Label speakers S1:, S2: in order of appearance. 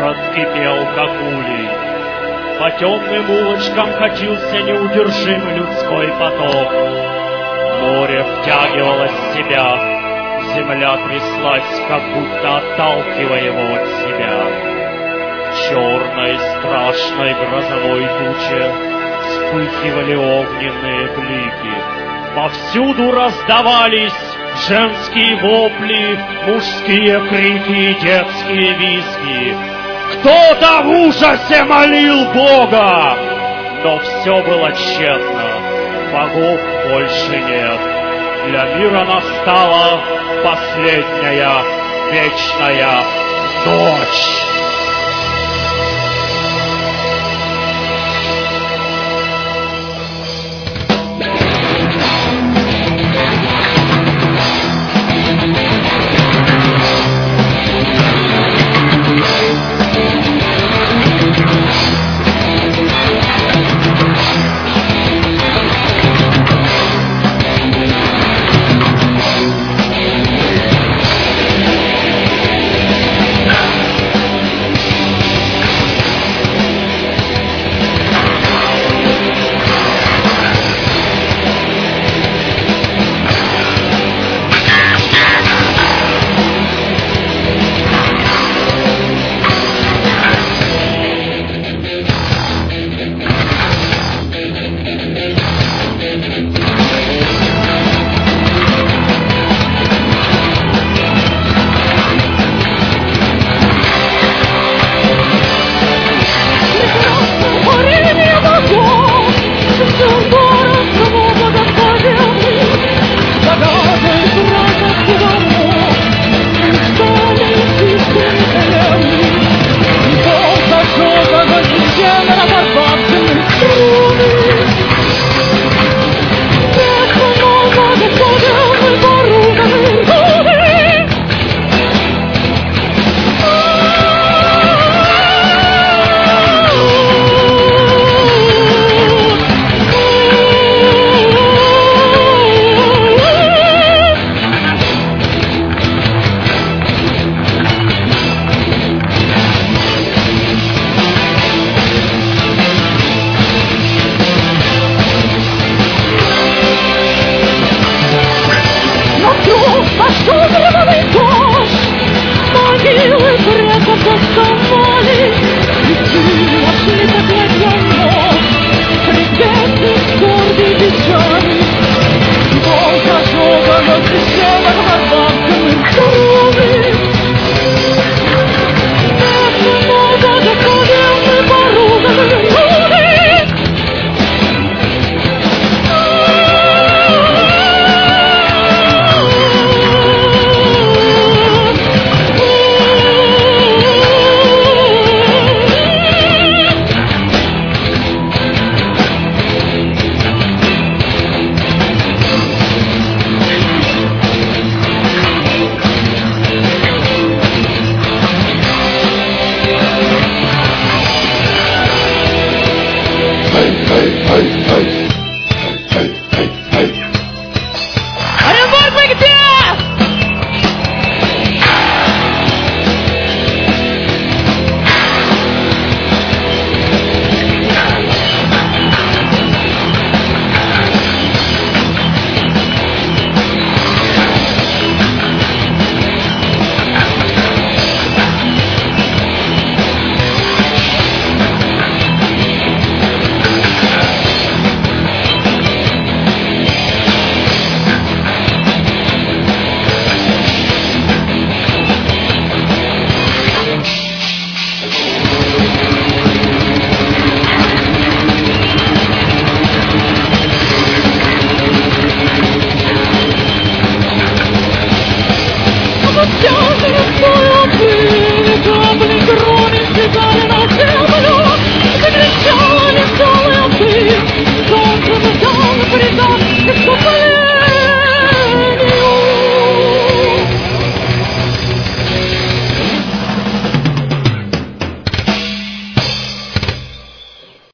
S1: Город кипел, как улей. По темным улочкам катился неудержимый людской поток. Море втягивало в себя, земля тряслась, как будто отталкивая его от себя. В черной страшной грозовой туче вспыхивали огненные блики. Повсюду раздавались женские вопли, мужские крики и детские визги. Кто-то в ужасе молил Бога, но все было тщетно. Богов больше нет. Для мира настала последняя вечная ночь.